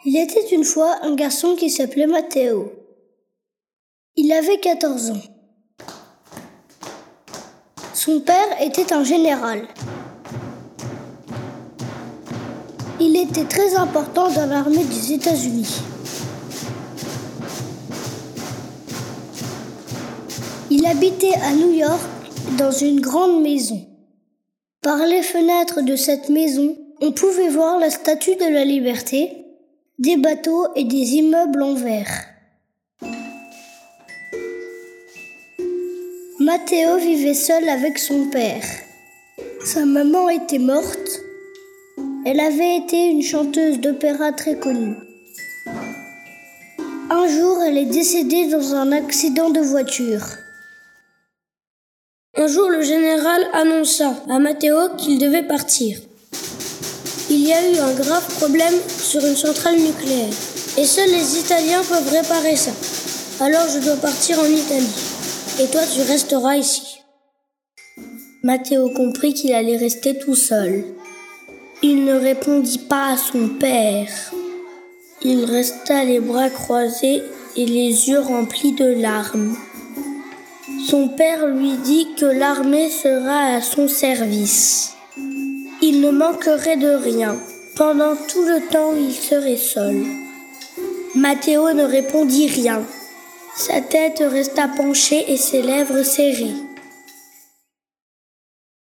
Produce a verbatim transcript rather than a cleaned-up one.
Il était une fois un garçon qui s'appelait Matteo. Il avait quatorze ans. Son père était un général. Il était très important dans l'armée des États-Unis. Il habitait à New York dans une grande maison. Par les fenêtres de cette maison, on pouvait voir la Statue de la Liberté, des bateaux et des immeubles en verre. Matteo vivait seul avec son père. Sa maman était morte. Elle avait été une chanteuse d'opéra très connue. Un jour, elle est décédée dans un accident de voiture. Un jour, le général annonça à Matteo qu'il devait partir. Il y a eu un grave problème sur une centrale nucléaire et seuls les Italiens peuvent réparer ça. Alors je dois partir en Italie et toi tu resteras ici. Matteo comprit qu'il allait rester tout seul. Il ne répondit pas à son père. Il resta les bras croisés et les yeux remplis de larmes. Son père lui dit que l'armée sera à son service. Il ne manquerait de rien. Pendant tout le temps, il serait seul. Matteo ne répondit rien. Sa tête resta penchée et ses lèvres serrées.